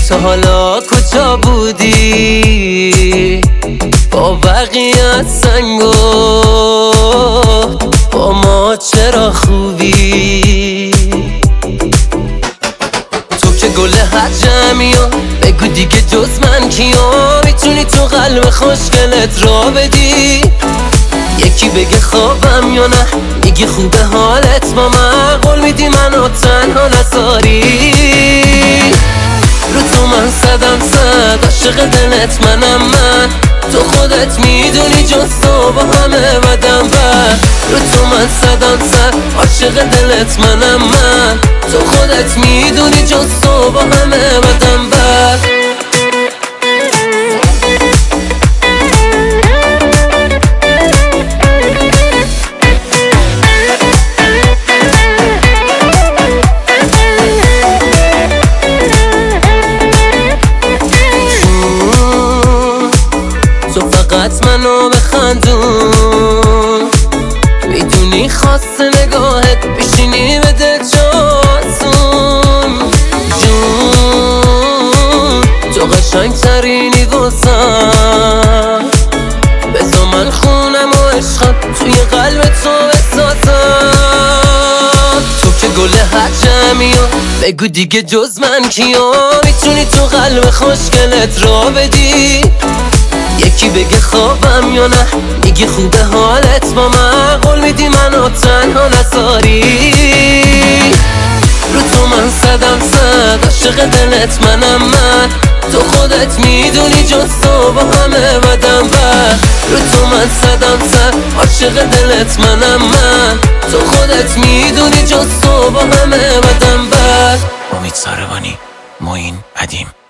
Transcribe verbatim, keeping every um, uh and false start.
تو حالا کجا بودی؟ با بقیه سنگو با ما چرا خوبی؟ تو که گل هر جمعیو بگو دیگه جز من کیا میتونی تو قلب خوشگلت را بدی؟ یکی بگه خوابم یا نه میگی خوبه حالت با من قول میدی منو تنها نذاری؟ رو تو من صدم صد عاشق دلت منم من تو خودت میدونی جز تو با همه بدم بر رو تو من صدم صد عاشق دلت منم من تو خودت میدونی جز تو با همه بدم بر فقط منو بخندون میدونی خواست نگاهت بشینی بده جاسون جون تو قشنگ ترینی واسم بذار من خونم و عشقم توی قلب تو بسازم تو که گل هر جمعیو بگو دیگه جز من کیا میتونی تو قلب خوشگلت را بدی؟ یکی بگه خوابم یا نه میگی خوبه حالت با من قول میدی منو تنها نذاری؟ رو تو من صدم صد عاشق دلت منم من تو خودت میدونی جز تو با همه بدم بر رو تو من صدم صد عاشق دلت منم من تو خودت میدونی جز تو با همه بدم بر. امید ساربانی، معین ادیم.